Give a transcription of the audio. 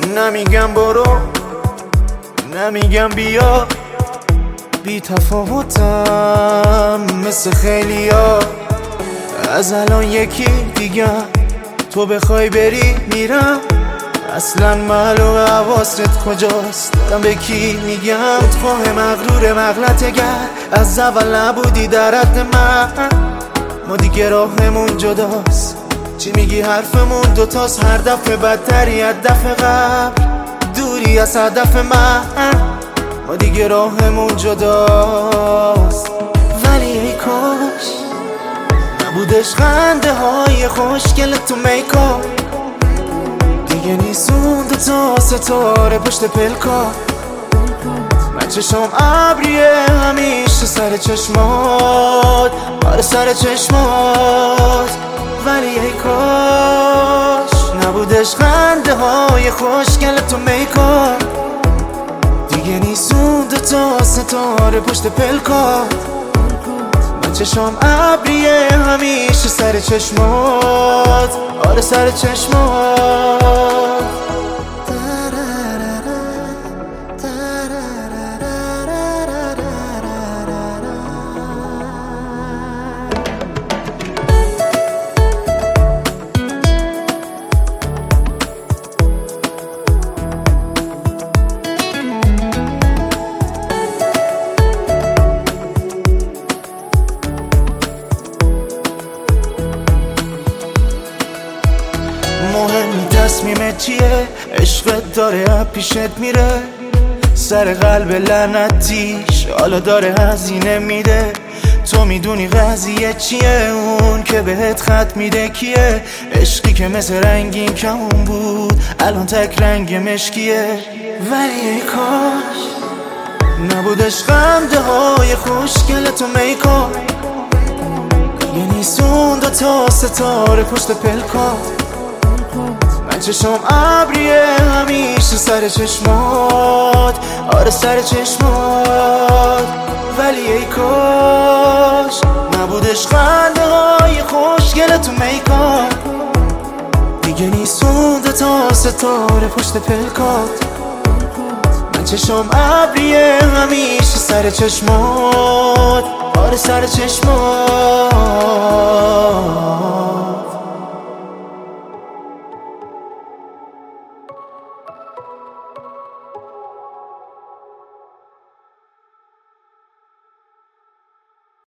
نمیگم برو، نمیگم بیا، بی تفاوتم مثل خیلیا. از الان یکی دیگه تو بخوای بری میرم، اصلا معلوم حواست کجاست، دارم به کی میگم. خودخواه مغرور مغلطه گر، از اول نبودی در حد من. ما دیگه راهمون جداست، چی میگی حرفمون دوتاست. هر دفعه بدتری از دفعه قبل، دوری از هدف من. ما دیگه راهمون جداست، ولی ای کاش نبودش خنده های خوشگل تو میکاپ. دیگه نیستون دوتا ستاره پشت پلکا. من چشم ابریه همیشه سر چشمات، آره سر چشمات. ولی ای کاش نبودش خنده های خوشگل تو میکاپ. دیگه نیستون دوتا ستاره پشت پلکا. من چشم ابریه همیشه سر چشمات، آره سر چشمات. مهم تصمیمت چیه؟ عشقت داره پیشت میره، سر قلب لعنتیش حالا داره هزینه میده. تو میدونی قضیه چیه؟ اون که بهت خط میده کیه؟ عشقی که مثل رنگین کمون بود الان تک رنگ مشکیه. ولی ای کاش نبودش خنده های خوشگل تو میکاپ. دیگه نیستون دوتا ستاره پشت پلکات. من چشم ابریه همیشه سر چشمات، آره سر چشمات. ولی ای کاش نبودش خنده های خوشگل تو میکاپ. دیگه نیستون دوتا ستاره پشت پلکات. من چشم ابریه همیشه سر چشمات، آره سر چشمات.